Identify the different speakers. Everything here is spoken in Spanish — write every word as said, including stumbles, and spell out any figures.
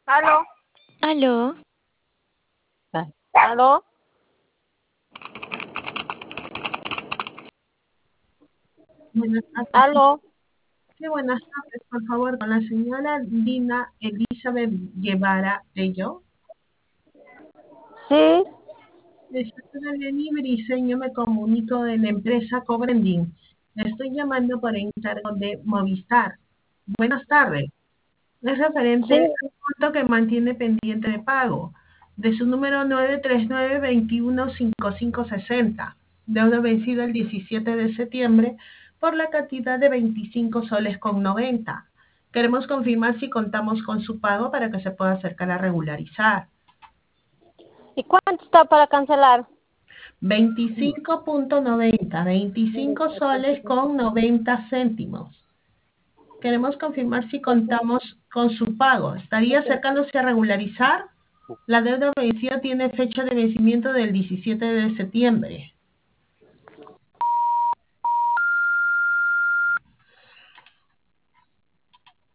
Speaker 1: Aló,
Speaker 2: Aló,
Speaker 1: aló.
Speaker 3: Buenas tardes.
Speaker 1: Aló.
Speaker 3: Sí, buenas tardes, por favor, con la señora Dina Elizabeth Guevara Bello.
Speaker 1: Sí,
Speaker 3: De Sectora Delivery, yo me comunico de la empresa Cobrending. Le estoy llamando por encargo de Movistar. Buenas tardes. Es referente
Speaker 1: sí.
Speaker 3: al monto que mantiene pendiente de pago de su número nueve tres nueve dos uno cinco cinco seis cero, deuda vencida el diecisiete de septiembre por la cantidad de veinticinco soles con noventa. Queremos confirmar si contamos con su pago para que se pueda acercar a regularizar.
Speaker 1: ¿Y cuánto está para cancelar?
Speaker 3: veinticinco punto noventa, veinticinco soles con noventa céntimos. Queremos confirmar si contamos con su pago. ¿Estaría acercándose a regularizar? La deuda vencida tiene fecha de vencimiento del diecisiete de septiembre.